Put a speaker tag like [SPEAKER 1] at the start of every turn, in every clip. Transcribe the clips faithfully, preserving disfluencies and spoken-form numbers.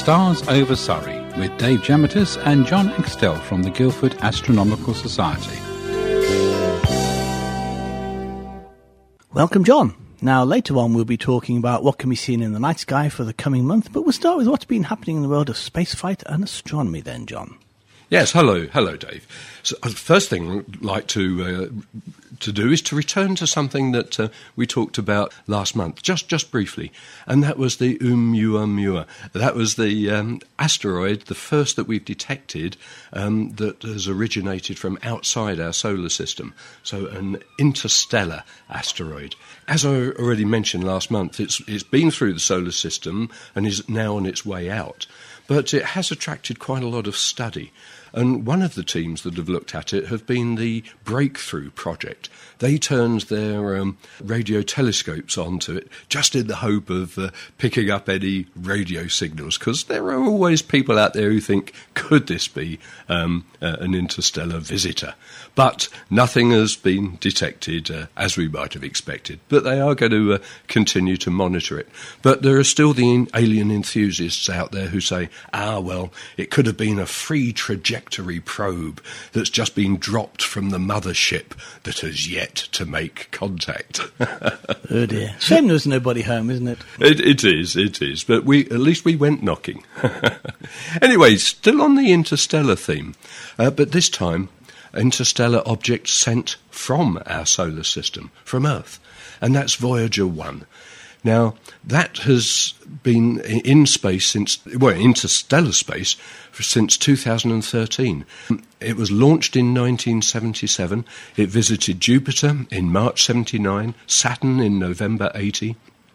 [SPEAKER 1] Stars Over Surrey with Dave Gemitis and John Axtell from the Guildford Astronomical Society.
[SPEAKER 2] Welcome, John. Now, later on, we'll be talking about what can be seen in the night sky for the coming month, but we'll start with what's been happening in the world of spaceflight and astronomy then, John.
[SPEAKER 3] Yes, hello, hello, Dave. So, uh, first thing I'd like to uh, to do is to return to something that uh, we talked about last month, just just briefly, and that was the Oumuamua. That was the um, asteroid, the first that we've detected um, that has originated from outside our solar system, so an interstellar asteroid. As I already mentioned last month, it's it's been through the solar system and is now on its way out, but it has attracted quite a lot of study. And one of the teams that have looked at it have been the Breakthrough Project. They turned their um, radio telescopes onto it just in the hope of uh, picking up any radio signals, because there are always people out there who think, could this be um, uh, an interstellar visitor? But nothing has been detected uh, as we might have expected. But they are going to uh, continue to monitor it. But there are still the alien enthusiasts out there who say, ah, well, it could have been a free trajectory probe that's just been dropped from the mothership that has yet to make contact.
[SPEAKER 2] Oh dear. Shame there's nobody home, isn't it?
[SPEAKER 3] It, it is, it is. But we at least we went knocking. Anyway, still on the interstellar theme, uh, but this time interstellar objects sent from our solar system, from Earth, and that's Voyager one. Now, that has been in space since, well, interstellar space since two thousand thirteen. It was launched in nineteen seventy-seven. It visited Jupiter in March seventy-nine, Saturn in November eighty,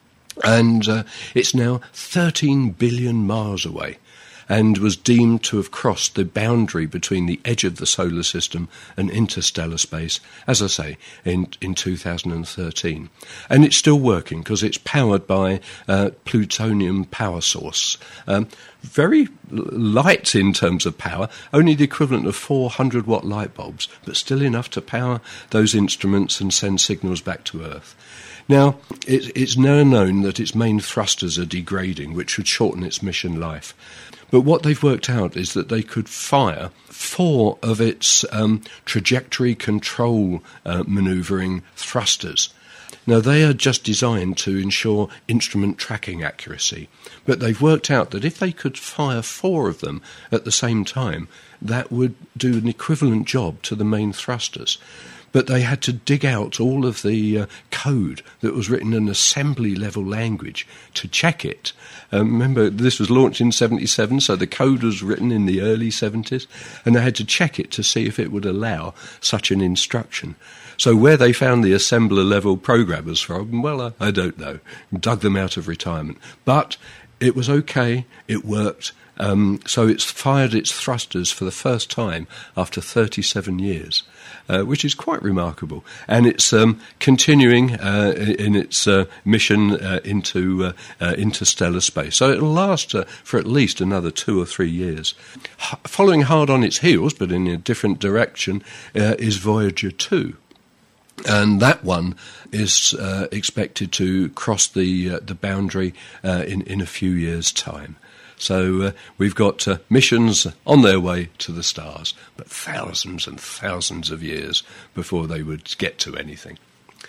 [SPEAKER 3] and uh, it's now thirteen billion miles away, and was deemed to have crossed the boundary between the edge of the solar system and interstellar space, as I say, in, in two thousand thirteen. And it's still working because it's powered by uh, plutonium power source. Um, very light in terms of power, only the equivalent of four hundred watt light bulbs, but still enough to power those instruments and send signals back to Earth. Now, it, it's now known that its main thrusters are degrading, which would shorten its mission life. But what they've worked out is that they could fire four of its um, trajectory control uh, manoeuvring thrusters. Now, they are just designed to ensure instrument tracking accuracy, but they've worked out that if they could fire four of them at the same time, that would do an equivalent job to the main thrusters. But they had to dig out all of the uh, code that was written in assembly-level language to check it. Um, remember, this was launched in seventy-seven, so the code was written in the early seventies, and they had to check it to see if it would allow such an instruction. So where they found the assembler-level programmers from, well, I, I don't know. Dug them out of retirement. But it was okay, it worked. Um, so it's fired its thrusters for the first time after thirty-seven years, uh, which is quite remarkable. And it's um, continuing uh, in its uh, mission uh, into uh, uh, interstellar space. So it'll last uh, for at least another two or three years. H- following hard on its heels, but in a different direction, uh, is Voyager two. And that one is uh, expected to cross the uh, the boundary uh, in, in a few years' time. So uh, we've got uh, missions on their way to the stars, but thousands and thousands of years before they would get to anything.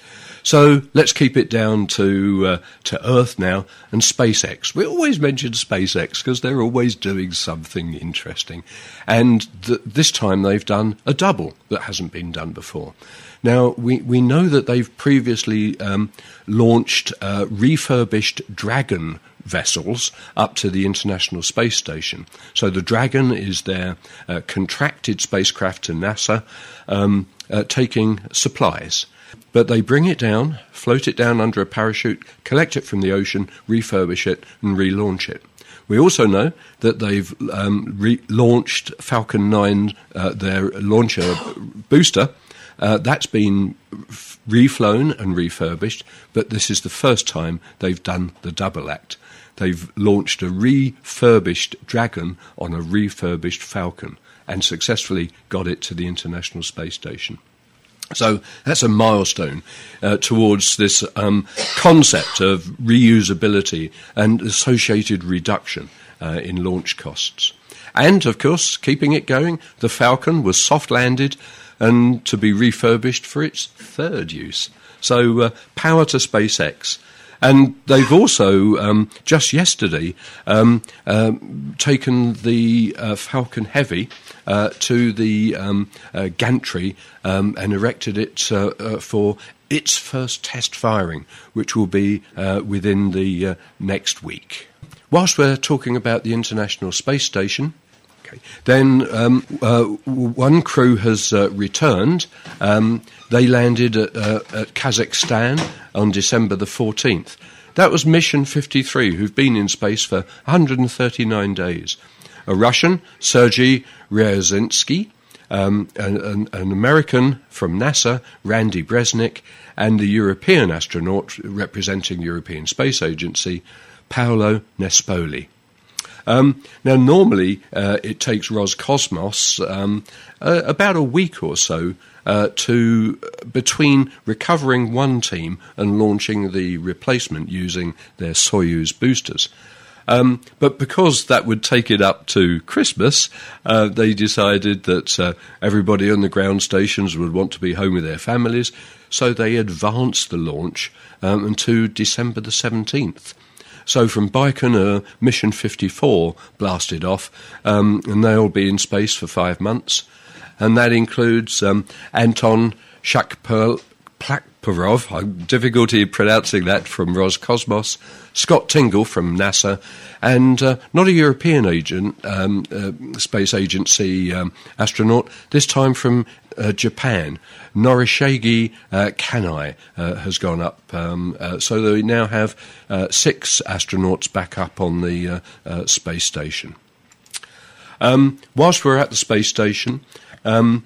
[SPEAKER 3] So let's keep it down to uh, to Earth now and SpaceX. We always mention SpaceX because they're always doing something interesting. And th- this time they've done a double that hasn't been done before. Now, we, we know that they've previously um, launched uh, refurbished Dragon vessels up to the International Space Station. So the Dragon is their uh, contracted spacecraft to NASA, um, uh, taking supplies. But they bring it down, float it down under a parachute, collect it from the ocean, refurbish it, and relaunch it. We also know that they've um, re- launched Falcon nine, uh, their launcher booster. Uh, that's been f- reflown and refurbished, but this is the first time they've done the double act. They've launched a refurbished Dragon on a refurbished Falcon and successfully got it to the International Space Station. So that's a milestone uh, towards this um, concept of reusability and associated reduction. uh, in launch costs. And, of course, keeping it going, the Falcon was soft-landed and to be refurbished for its third use. So, uh, power to SpaceX. And they've also, um, just yesterday, um, uh, taken the uh, Falcon Heavy uh, to the um, uh, gantry um, and erected it uh, uh, for its first test firing, which will be uh, within the uh, next week. Whilst we're talking about the International Space Station, okay, then um, uh, one crew has uh, returned. Um, they landed at, uh, at Kazakhstan on December the fourteenth. That was Mission fifty-three, who've been in space for one hundred thirty-nine days. A Russian, Sergei Ryazantsky, um, an, an, an American from NASA, Randy Bresnik, and the European astronaut representing European Space Agency, Paolo Nespoli. Um, now, normally uh, it takes Roscosmos um, uh, about a week or so uh, to between recovering one team and launching the replacement using their Soyuz boosters. Um, but because that would take it up to Christmas, uh, they decided that uh, everybody on the ground stations would want to be home with their families, so they advanced the launch um, until December the seventeenth. So from Baikonur, Mission fifty-four blasted off, um, and they'll be in space for five months. And that includes um, Anton Shakperl, Plakparov, I'm difficulty pronouncing that, from Roscosmos, Scott Tingle from NASA, and uh, not a European agent, um, uh, space agency um, astronaut, this time from uh, Japan. Norishige uh, Kanai uh, has gone up, um, uh, so that we now have uh, six astronauts back up on the uh, uh, space station. Um, whilst we're at the space station, um,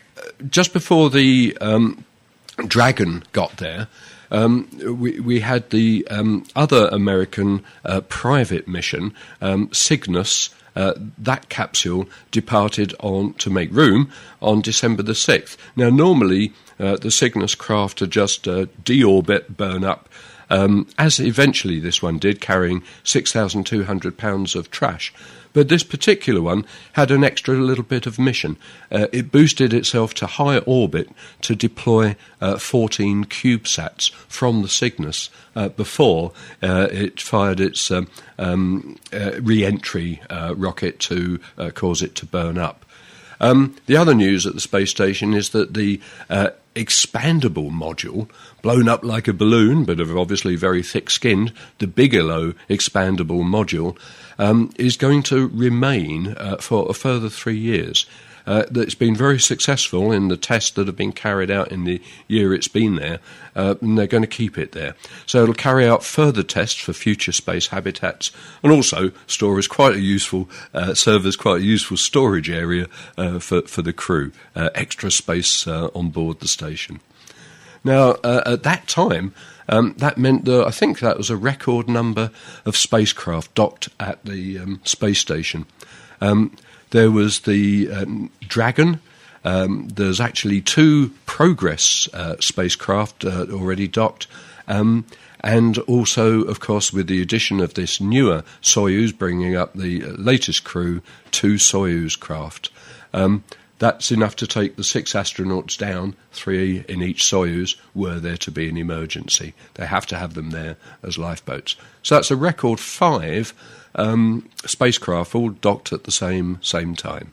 [SPEAKER 3] just before the um, Dragon got there, um, we, we had the um, other American uh, private mission, um, Cygnus. Uh, that capsule departed on to make room on December the sixth. Now, normally uh, the Cygnus craft are just uh, deorbit, burn up, um, as eventually this one did, carrying six thousand two hundred pounds of trash. But this particular one had an extra little bit of mission. Uh, it boosted itself to high orbit to deploy uh, fourteen CubeSats from the Cygnus uh, before uh, it fired its um, um, uh, re-entry uh, rocket to uh, cause it to burn up. Um, the other news at the space station is that the uh, expandable module, blown up like a balloon, but obviously very thick-skinned, the Bigelow expandable module, um, is going to remain uh, for a further three years. Uh, it's been very successful in the tests that have been carried out in the year it's been there, uh, and they're going to keep it there. So it'll carry out further tests for future space habitats, and also store as quite a useful, uh, serve as quite a useful storage area uh, for, for the crew, uh, extra space uh, on board the station. Now, uh, at that time, um, that meant that I think that was a record number of spacecraft docked at the um, space station. Um, There was the um, Dragon. Um, there's actually two Progress uh, spacecraft uh, already docked. Um, and also, of course, with the addition of this newer Soyuz, bringing up the latest crew, two Soyuz craft. Um, that's enough to take the six astronauts down, three in each Soyuz, were there to be an emergency. They have to have them there as lifeboats. So that's a record five Um, spacecraft all docked at the same same time.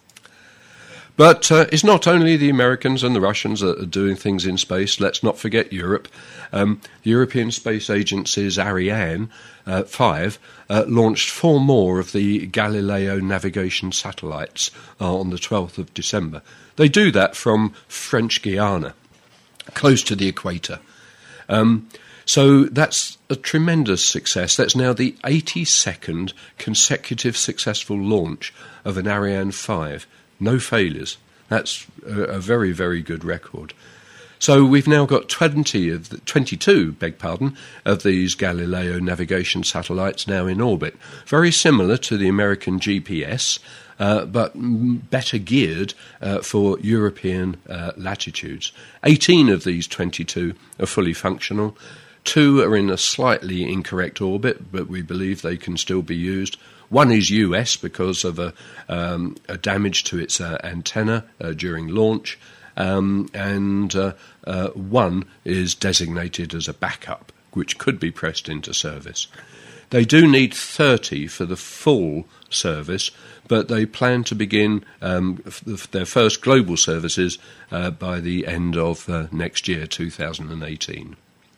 [SPEAKER 3] But uh, it's not only the Americans and the Russians that are doing things in space. Let's not forget Europe. Um, the European Space Agency's Ariane uh, five uh, launched four more of the Galileo navigation satellites uh, on the twelfth of December. They do that from French Guiana, close to the equator. Um, So that's a tremendous success. That's now the eighty-second consecutive successful launch of an Ariane five. No failures. That's a, a very, very good record. So we've now got twenty of the, twenty-two, beg pardon, of these Galileo navigation satellites now in orbit. Very similar to the American G P S, uh, but better geared uh, for European uh, latitudes. eighteen of these twenty-two are fully functional. Two are in a slightly incorrect orbit, but we believe they can still be used. One is U S because of a, um, a damage to its uh, antenna uh, during launch, um, and uh, uh, one is designated as a backup, which could be pressed into service. They do need thirty for the full service, but they plan to begin um, f- their first global services uh, by the end of uh, next year, two thousand eighteen.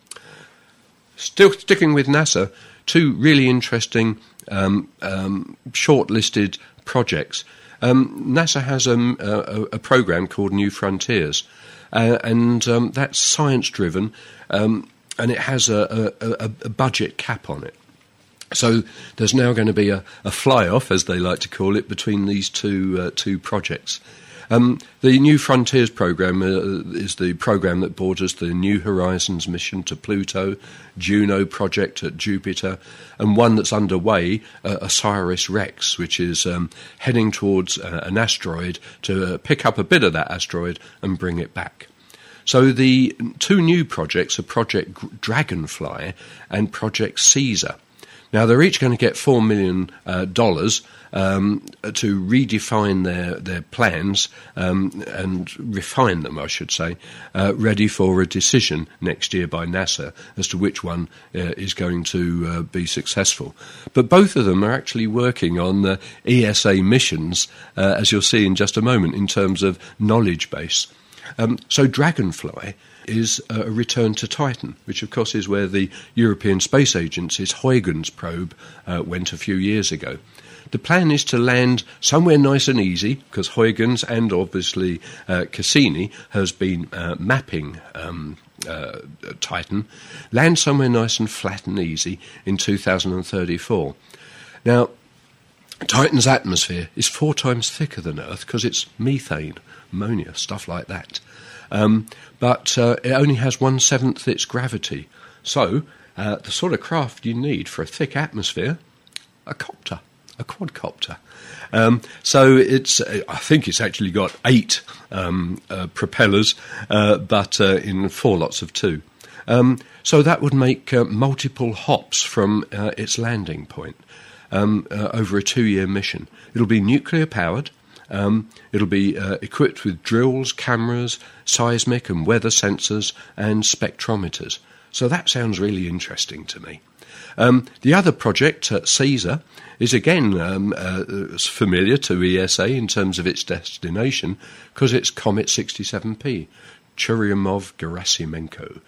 [SPEAKER 3] Still sticking with NASA, two really interesting um, um, shortlisted projects. Um, NASA has um, a, a program called New Frontiers, uh, and um, that's science-driven, um, and it has a, a, a budget cap on it. So there's now going to be a, a fly-off, as they like to call it, between these two uh, two projects. Um, the New Frontiers program uh, is the program that borders the New Horizons mission to Pluto, Juno project at Jupiter, and one that's underway, uh, OSIRIS-REx, which is um, heading towards uh, an asteroid to uh, pick up a bit of that asteroid and bring it back. So the two new projects are Project Dragonfly and Project Caesar. Now, they're each going to get four million dollars uh, um, to redefine their, their plans um, and refine them, I should say, uh, ready for a decision next year by NASA as to which one uh, is going to uh, be successful. But both of them are actually working on the E S A missions, uh, as you'll see in just a moment, in terms of knowledge base. Um, so Dragonfly is a return to Titan, which of course is where the European Space Agency's Huygens probe uh, went a few years ago. The plan is to land somewhere nice and easy, because Huygens and obviously uh, Cassini has been uh, mapping um, uh, Titan, land somewhere nice and flat and easy in two thousand thirty-four. Now, Titan's atmosphere is four times thicker than Earth because it's methane, ammonia, stuff like that. Um, but uh, it only has one-seventh its gravity. So uh, the sort of craft you need for a thick atmosphere, a copter, a quadcopter. Um, so it's, I think it's actually got eight um, uh, propellers, uh, but uh, in four lots of two. Um, so that would make uh, multiple hops from uh, its landing point um, uh, over a two-year mission. It'll be nuclear-powered. Um, it'll be uh, equipped with drills, cameras, seismic and weather sensors, and spectrometers. So that sounds really interesting to me. Um, the other project, uh, Caesar, is again um, uh, familiar to E S A in terms of its destination because it's Comet sixty-seven P, Churyumov-Gerasimenko.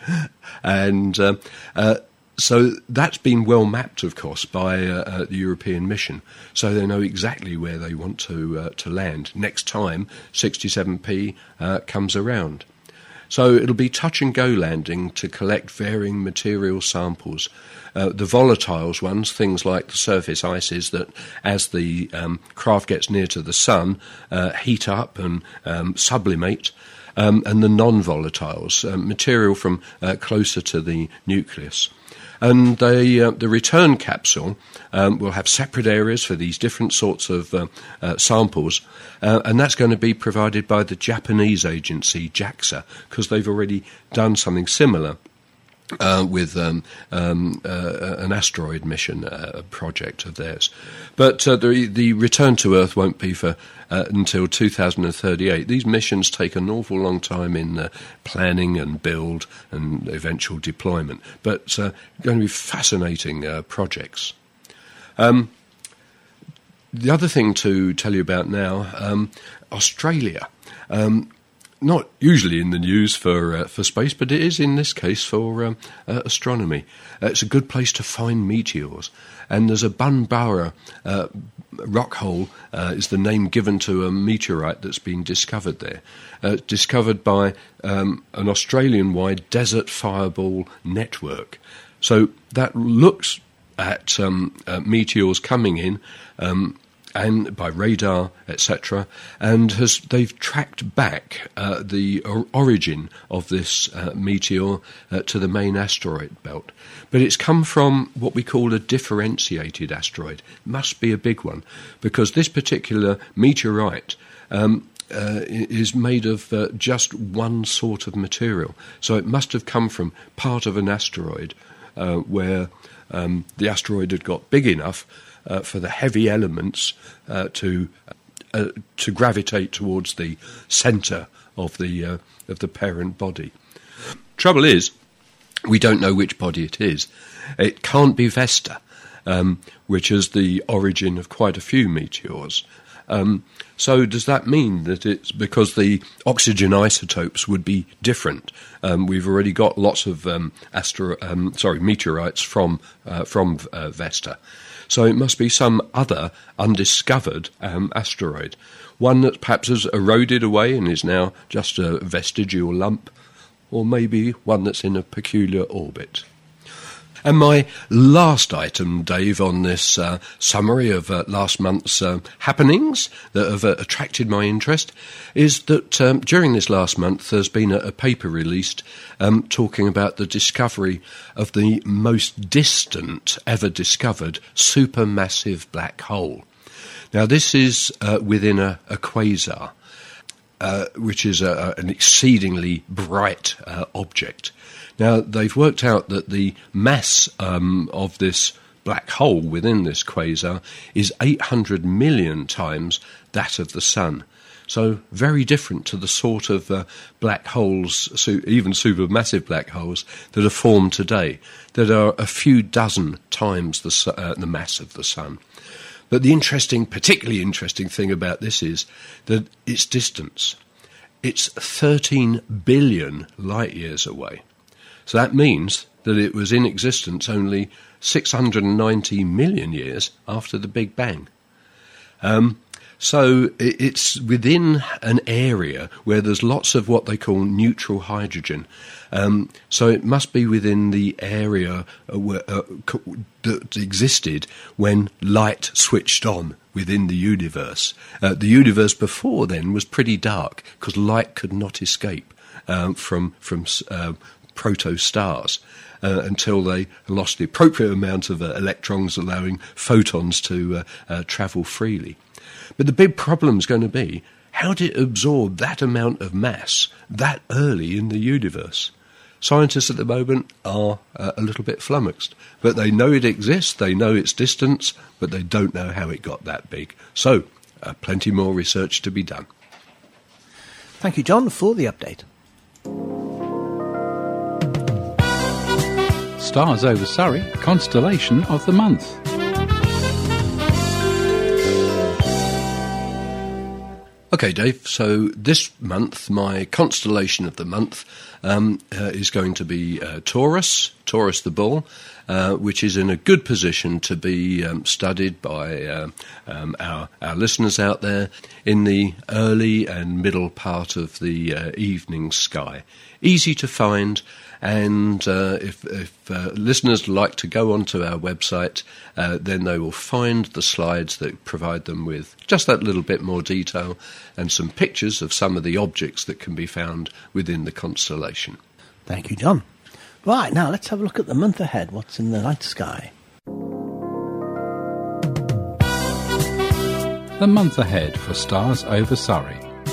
[SPEAKER 3] And uh, uh, So that's been well mapped, of course, by uh, uh, the European mission, so they know exactly where they want to uh, to land next time sixty-seven P uh, comes around. So it'll be touch-and-go landing to collect varying material samples. Uh, the volatiles ones, things like the surface ices that, as the um, craft gets near to the sun, uh, heat up and um, sublimate, um, and the non-volatiles, uh, material from uh, closer to the nucleus. And the, uh, the return capsule um, will have separate areas for these different sorts of uh, uh, samples, uh, and that's going to be provided by the Japanese agency JAXA, because they've already done something similar uh, with um, um, uh, an asteroid mission uh, project of theirs. But uh, the, the return to Earth won't be for uh, until two thousand thirty-eight. These missions take an awful long time in uh, planning and build and eventual deployment, but uh, going to be fascinating uh, projects. Um, the other thing to tell you about now, um, Australia. Um, Not usually in the news for uh, for space, but it is in this case for um, uh, astronomy. Uh, it's a good place to find meteors. And there's a Bunburra uh, rock hole, uh, is the name given to a meteorite that's been discovered there. Uh, discovered by um, an Australian-wide desert fireball network. So that looks at um, uh, meteors coming in, um, and by radar, et cetera, and has they've tracked back uh, the or- origin of this uh, meteor uh, to the main asteroid belt. But it's come from what we call a differentiated asteroid. It must be a big one, because this particular meteorite um, uh, is made of uh, just one sort of material. So it must have come from part of an asteroid uh, where um, the asteroid had got big enough uh, for the heavy elements uh, to uh, to gravitate towards the centre of the uh, of the parent body. Trouble is, we don't know which body it is. It can't be Vesta, um, which is the origin of quite a few meteors. Um, so does that mean that it's because the oxygen isotopes would be different? Um, we've already got lots of um, astro- um, sorry meteorites from uh, from uh, Vesta, so it must be some other undiscovered um, asteroid, one that perhaps has eroded away and is now just a vestigial lump, or maybe one that's in a peculiar orbit. And my last item, Dave, on this uh, summary of uh, last month's uh, happenings that have uh, attracted my interest is that um, during this last month there's been a, a paper released um, talking about the discovery of the most distant ever discovered supermassive black hole. Now, this is uh, within a, a quasar, uh, which is a, an exceedingly bright uh, object. Now, they've worked out that the mass um, of this black hole within this quasar is eight hundred million times that of the Sun. So very different to the sort of uh, black holes, so even supermassive black holes, that are formed today, that are a few dozen times the, uh, the mass of the Sun. But the interesting, particularly interesting thing about this is that its distance. It's thirteen billion light years away. So that means that it was in existence only six hundred ninety million years after the Big Bang. Um, so it's within an area where there's lots of what they call neutral hydrogen. Um, so it must be within the area where, uh, that existed when light switched on within the universe. Uh, the universe before then was pretty dark because light could not escape um, from from uh, proto-stars uh, until they lost the appropriate amount of uh, electrons, allowing photons to uh, uh, travel freely. But the big problem is going to be, how did it absorb that amount of mass that early in the universe? Scientists at the moment are uh, a little bit flummoxed, but they know it exists, they know its distance, but they don't know how it got that big. So, uh, plenty more research to be done.
[SPEAKER 2] Thank you, John, for the update.
[SPEAKER 1] Stars over Surrey, Constellation of the Month.
[SPEAKER 3] Okay, Dave, so this month, my constellation of the month um, uh, is going to be uh, Taurus, Taurus the Bull, uh, which is in a good position to be um, studied by uh, um, our, our listeners out there in the early and middle part of the uh, evening sky. Easy to find. And uh, if, if uh, listeners like to go onto our website, uh, then they will find the slides that provide them with just that little bit more detail and some pictures of some of the objects that can be found within the constellation.
[SPEAKER 2] Thank you, John. Right, now let's have a look at the month ahead. What's in the night sky?
[SPEAKER 1] The month ahead for Stars over Surrey.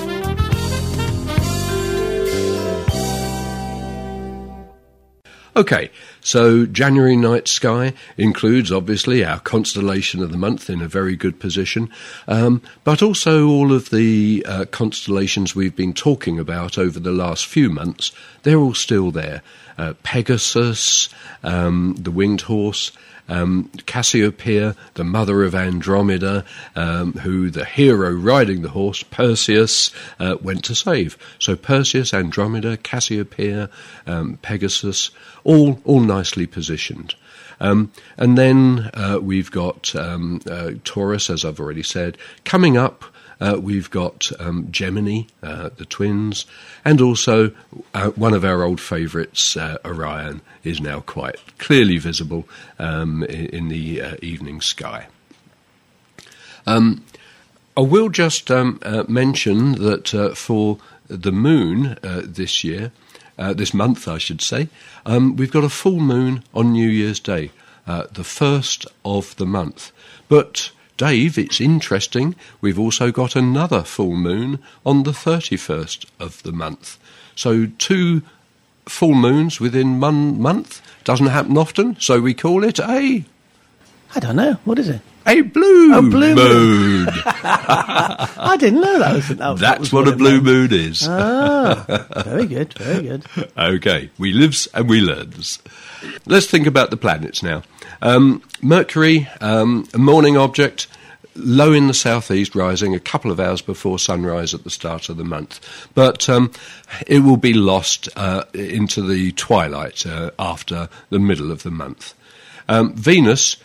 [SPEAKER 3] Okay, so January night sky includes, obviously, our constellation of the month in a very good position, um, but also all of the uh, constellations we've been talking about over the last few months, they're all still there. Uh, Pegasus, um, the winged horse, um, Cassiopeia, the mother of Andromeda, um, who the hero riding the horse, Perseus, uh, went to save. So Perseus, Andromeda, Cassiopeia, um, Pegasus, all all nicely positioned. Um, and then uh, we've got um, uh, Taurus, as I've already said. Coming up, uh, we've got um, Gemini, uh, the twins, and also uh, one of our old favourites, uh, Orion, is now quite clearly visible um, in, in the uh, evening sky. Um, I will just um, uh, mention that uh, for the moon uh, this year, Uh, this month, I should say, um, we've got a full moon on New Year's Day, uh, the first of the month. But Dave, it's interesting, we've also got another full moon on the thirty-first of the month. So two full moons within one month doesn't happen often, so we call it a...
[SPEAKER 2] I don't know. What is it?
[SPEAKER 3] A blue,
[SPEAKER 2] a blue moon.
[SPEAKER 3] moon.
[SPEAKER 2] I didn't know that was... That,
[SPEAKER 3] That's
[SPEAKER 2] that was
[SPEAKER 3] what,
[SPEAKER 2] what
[SPEAKER 3] a blue
[SPEAKER 2] meant.
[SPEAKER 3] moon is.
[SPEAKER 2] Ah, very good, very good.
[SPEAKER 3] Okay, we lives and we learns. Let's think about the planets now. Um, Mercury, um, a morning object, low in the southeast, rising a couple of hours before sunrise at the start of the month. But um, it will be lost uh, into the twilight uh, after the middle of the month. Um, Venus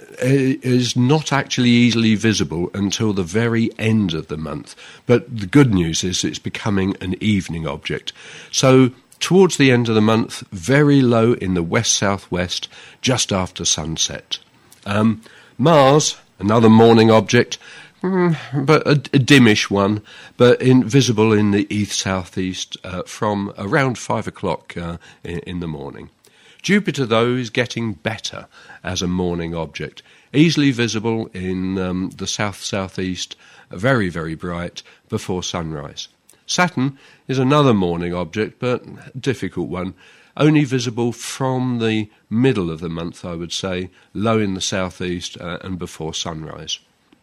[SPEAKER 3] is not actually easily visible until the very end of the month. But the good news is it's becoming an evening object. So towards the end of the month, very low in the west-southwest, just after sunset. Um, Mars, another morning object, mm, but a, a dimmish one, but in, visible in the east-southeast uh, from around five o'clock uh, in, in the morning. Jupiter, though, is getting better as a morning object, easily visible in um, the south-southeast, very, very bright, before sunrise. Saturn is another morning object, but a difficult one, only visible from the middle of the month, I would say, low in the southeast uh, and before sunrise.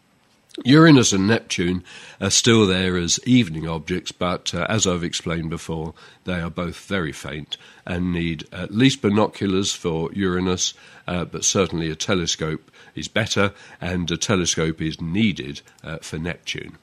[SPEAKER 3] Uranus and Neptune are still there as evening objects, but uh, as I've explained before, they are both very faint and need at least binoculars for Uranus, uh, but certainly a telescope is better, and a telescope is needed uh, for Neptune.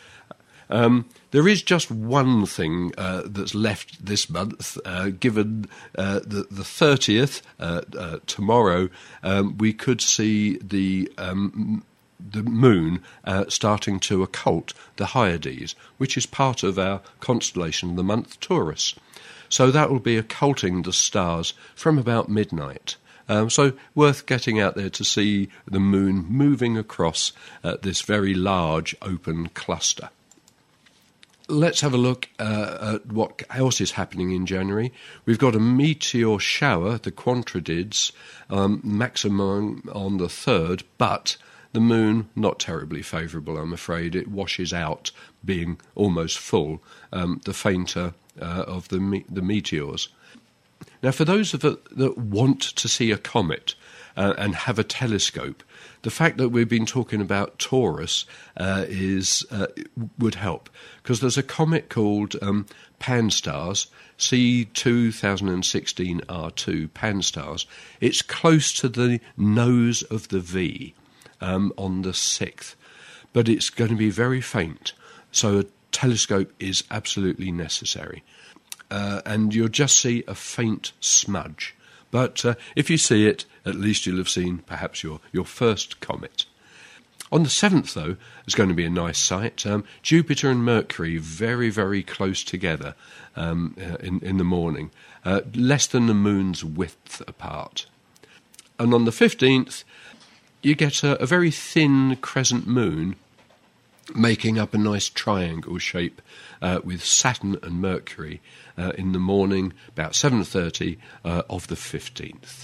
[SPEAKER 3] Um, there is just one thing uh, that's left this month, uh, given uh, the, the thirtieth, uh, uh, tomorrow, um, we could see the... Um, the moon uh, starting to occult the Hyades, which is part of our constellation of the month Taurus. So that will be occulting the stars from about midnight. Um, so worth getting out there to see the moon moving across uh, this very large open cluster. Let's have a look uh, at what else is happening in January. We've got a meteor shower, the Quantridids, um, maximum on the third, but the moon, not terribly favourable, I'm afraid. It washes out, being almost full, um, the fainter uh, of the me- the meteors. Now, for those of us that want to see a comet uh, and have a telescope, the fact that we've been talking about Taurus uh, is uh, would help, because there's a comet called um, Pan-STARRS, C two thousand sixteen R two, Pan-STARRS. It's close to the nose of the V. Um, on the sixth, but it's going to be very faint, so a telescope is absolutely necessary. Uh, and you'll just see a faint smudge. But uh, if you see it, at least you'll have seen perhaps your, your first comet. On the seventh, though, is going to be a nice sight. Um, Jupiter and Mercury very, very close together um, uh, in, in the morning, uh, less than the moon's width apart. And on the fifteenth, you get a, a very thin crescent moon making up a nice triangle shape uh, with Saturn and Mercury uh, in the morning, about seven thirty uh, of the fifteenth.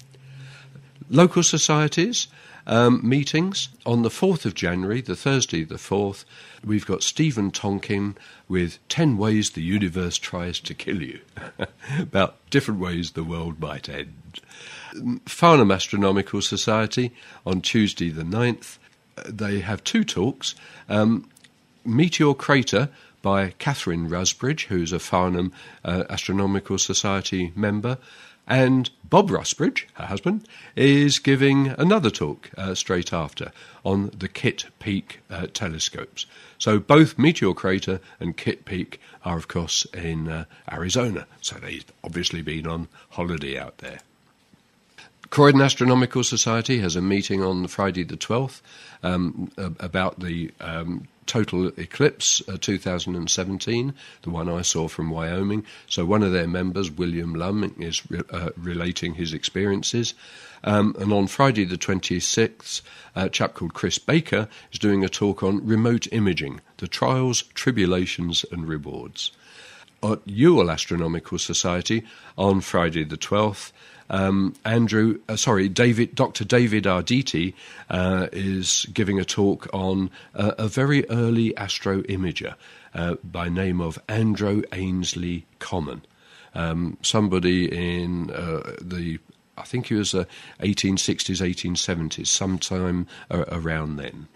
[SPEAKER 3] Local societies, um, meetings. On the fourth of January, the Thursday the fourth, we've got Stephen Tonkin with ten Ways the Universe Tries to Kill You, about different ways the world might end. Farnham Astronomical Society on Tuesday the ninth. They have two talks. Um, Meteor Crater by Catherine Rusbridge, who's a Farnham uh, Astronomical Society member, and Bob Rusbridge, her husband, is giving another talk uh, straight after on the Kitt Peak uh, telescopes. So both Meteor Crater and Kitt Peak are, of course, in uh, Arizona, so they've obviously been on holiday out there. Croydon Astronomical Society has a meeting on Friday the twelfth um, about the um, total eclipse uh, two thousand seventeen, the one I saw from Wyoming. So one of their members, William Lum, is re- uh, relating his experiences. Um, and on Friday the twenty-sixth, a chap called Chris Baker is doing a talk on remote imaging, the trials, tribulations and rewards. at Ewell Astronomical Society on Friday the twelfth. Um, Andrew, uh, sorry, David, Doctor David Arditi uh, is giving a talk on uh, a very early astro imager uh, by name of Andrew Ainsley Common. Um, somebody in uh, the, I think he was uh, eighteen sixties, eighteen seventies, sometime uh, around then.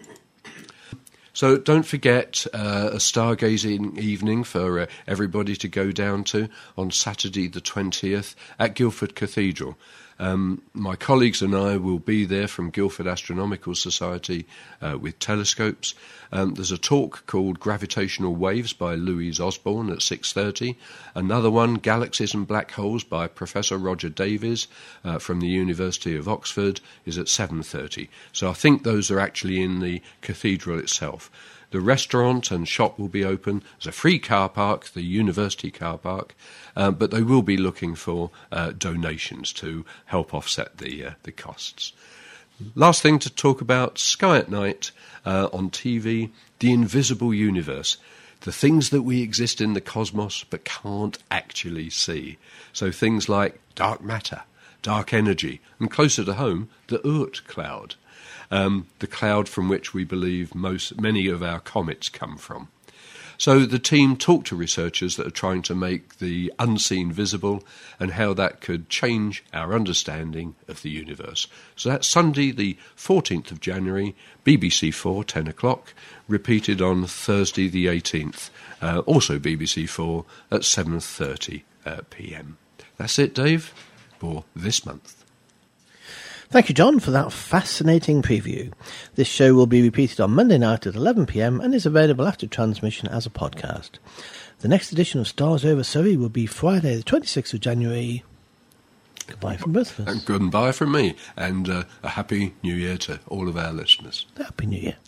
[SPEAKER 3] So don't forget uh, a stargazing evening for uh, everybody to go down to on Saturday the twentieth at Guildford Cathedral. Um, my colleagues and I will be there from Guildford Astronomical Society uh, with telescopes. Um, there's a talk called Gravitational Waves by Louise Osborne at six thirty. Another one, Galaxies and Black Holes by Professor Roger Davies uh, from the University of Oxford, is at seven thirty. So I think those are actually in the cathedral itself. The restaurant and shop will be open. There's a free car park, the university car park, um, but they will be looking for uh, donations to help offset the uh, the costs. Last thing to talk about, Sky at Night uh, on T V, The Invisible Universe, the things that we exist in the cosmos but can't actually see. So things like dark matter, dark energy, and closer to home, the Oort cloud. Um, the cloud from which we believe most many of our comets come from. So the team talked to researchers that are trying to make the unseen visible and how that could change our understanding of the universe. So that's Sunday the fourteenth of January, B B C four, ten o'clock, repeated on Thursday the eighteenth, uh, also B B C four at seven thirty uh, p m. That's it, Dave, for this month.
[SPEAKER 2] Thank you, John, for that fascinating preview. This show will be repeated on Monday night at eleven p m and is available after transmission as a podcast. The next edition of Stars Over Surrey will be Friday the twenty-sixth of January. Goodbye from both of us.
[SPEAKER 3] And goodbye from me, and uh, a Happy New Year to all of our listeners.
[SPEAKER 2] Happy New Year.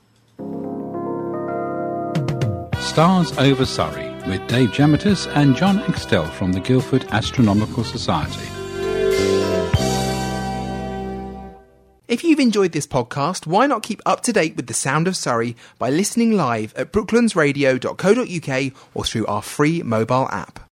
[SPEAKER 1] Stars Over Surrey with Dave Gemitis and John Extell from the Guildford Astronomical Society.
[SPEAKER 4] If you've enjoyed this podcast, why not keep up to date with the sound of Surrey by listening live at brooklands radio dot co dot uk or through our free mobile app.